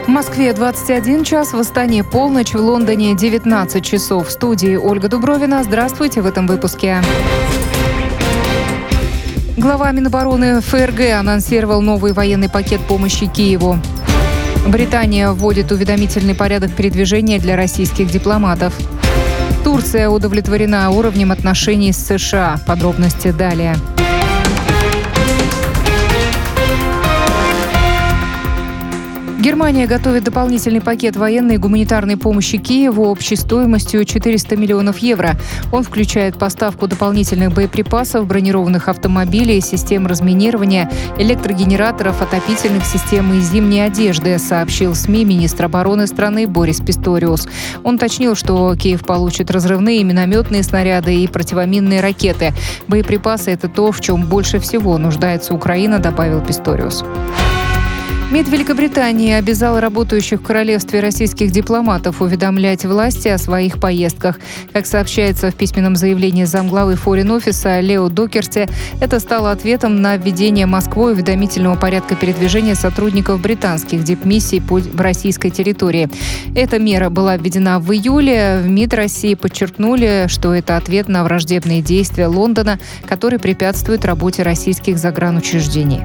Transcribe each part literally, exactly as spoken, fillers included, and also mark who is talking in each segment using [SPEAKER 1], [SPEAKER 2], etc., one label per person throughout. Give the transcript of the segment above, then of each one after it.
[SPEAKER 1] В Москве двадцать один час, в Астане полночь, в Лондоне девятнадцать часов. В студии Ольга Дубровина. Здравствуйте в этом выпуске. Глава Минобороны ФРГ анонсировал новый военный пакет помощи Киеву. Британия вводит уведомительный порядок передвижения для российских дипломатов. Турция удовлетворена уровнем отношений с США. Подробности далее. Германия готовит дополнительный пакет военной и гуманитарной помощи Киеву общей стоимостью четыреста миллионов евро. Он включает поставку дополнительных боеприпасов, бронированных автомобилей, систем разминирования, электрогенераторов, отопительных систем и зимней одежды, сообщил СМИ министр обороны страны Борис Писториус. Он уточнил, что Киев получит разрывные минометные снаряды и противоминные ракеты. Боеприпасы – это то, в чем больше всего нуждается Украина, добавил Писториус. МИД Великобритании обязал работающих в королевстве российских дипломатов уведомлять власти о своих поездках. Как сообщается в письменном заявлении замглавы Foreign Office Лео Докерти, это стало ответом на введение Москвой уведомительного порядка передвижения сотрудников британских дипмиссий по российской территории. Эта мера была введена в июле. В МИД России подчеркнули, что это ответ на враждебные действия Лондона, который препятствует работе российских загранучреждений.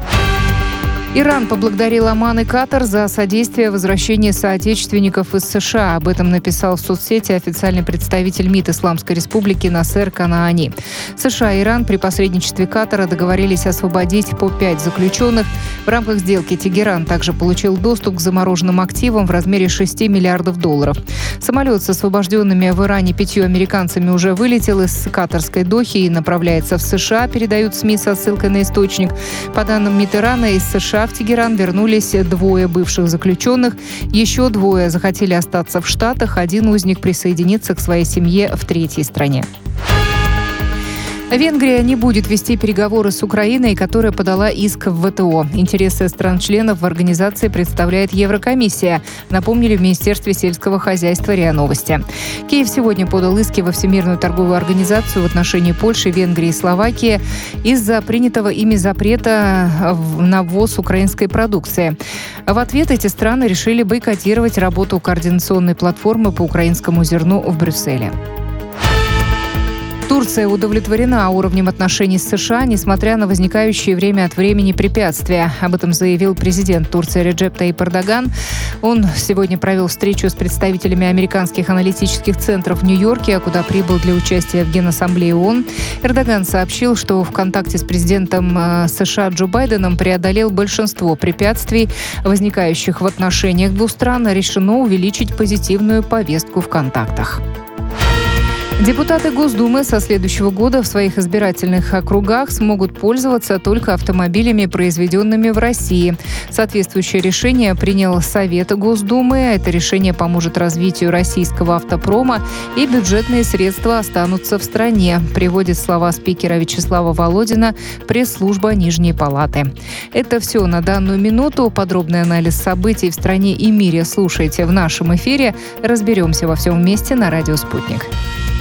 [SPEAKER 1] Иран поблагодарил Оман и Катар за содействие возвращению соотечественников из США. Об этом написал в соцсети официальный представитель МИД Исламской Республики Насер Канаани. США и Иран при посредничестве Катара договорились освободить по пять заключенных. В рамках сделки Тегеран также получил доступ к замороженным активам в размере шести миллиардов долларов. Самолет с освобожденными в Иране пятью американцами уже вылетел из катарской Дохи и направляется в США, передают СМИ со ссылкой на источник. По данным МИД Ирана, из США в Тегеран вернулись двое бывших заключенных. Еще двое захотели остаться в Штатах. Один узник присоединиться к своей семье в третьей стране. Венгрия не будет вести переговоры с Украиной, которая подала иск в ВТО. Интересы стран-членов в организации представляет Еврокомиссия, напомнили в Министерстве сельского хозяйства РИА Новости. Киев сегодня подал иски во Всемирную торговую организацию в отношении Польши, Венгрии и Словакии из-за принятого ими запрета на ввоз украинской продукции. В ответ эти страны решили бойкотировать работу координационной платформы по украинскому зерну в Брюсселе. Турция удовлетворена уровнем отношений с США, несмотря на возникающие время от времени препятствия. Об этом заявил президент Турции Реджеп Таyyip Эрдоган. Он сегодня провел встречу с представителями американских аналитических центров в Нью-Йорке, куда прибыл для участия в Генассамблее ООН. Эрдоган сообщил, что в контакте с президентом США Джо Байденом преодолел большинство препятствий, возникающих в отношениях двух стран. Решено увеличить позитивную повестку в контактах. Депутаты Госдумы со следующего года в своих избирательных округах смогут пользоваться только автомобилями, произведенными в России. Соответствующее решение принял Совет Госдумы. Это решение поможет развитию российского автопрома, и бюджетные средства останутся в стране, приводит слова спикера Вячеслава Володина пресс-служба Нижней Палаты. Это все на данную минуту. Подробный анализ событий в стране и мире слушайте в нашем эфире. Разберемся во всем вместе на радио «Спутник».